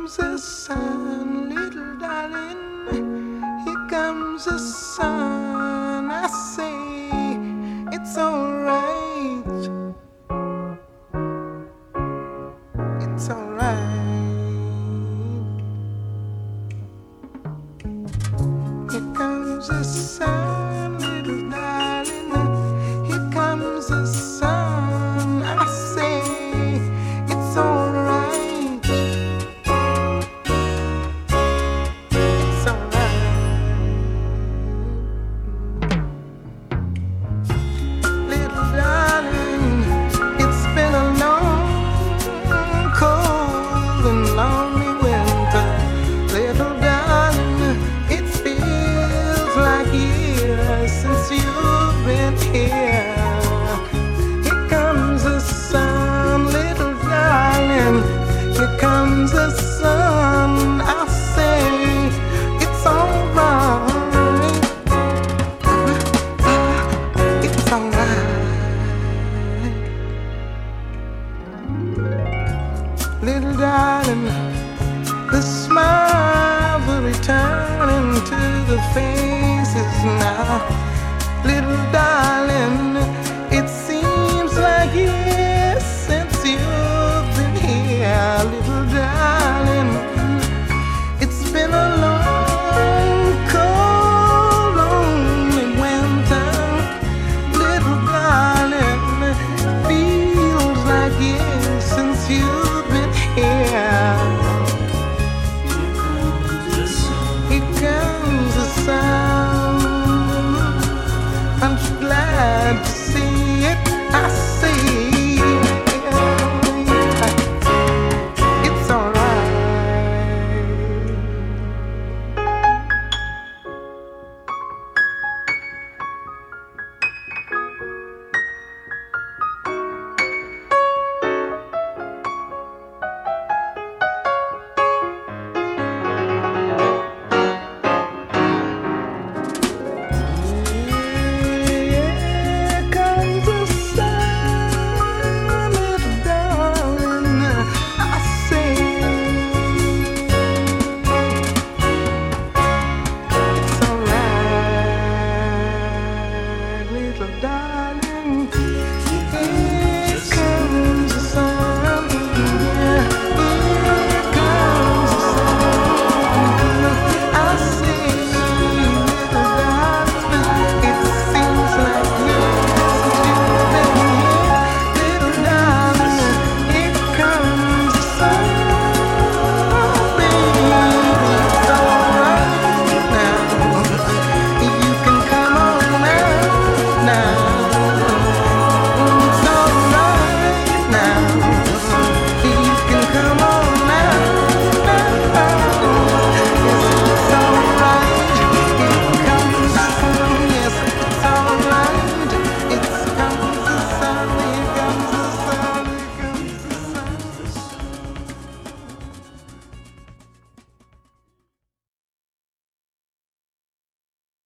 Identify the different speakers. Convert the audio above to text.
Speaker 1: comes the sun, little darling. Here comes the sun. I say it's alright. It's alright. Here comes the sun, little darling. Here comes the sun. I say it's alright. Since you've been here, here comes the sun, little darling. Here comes the sun. I say it's alright. It's alright, little darling. The smiles are returning to the faces now.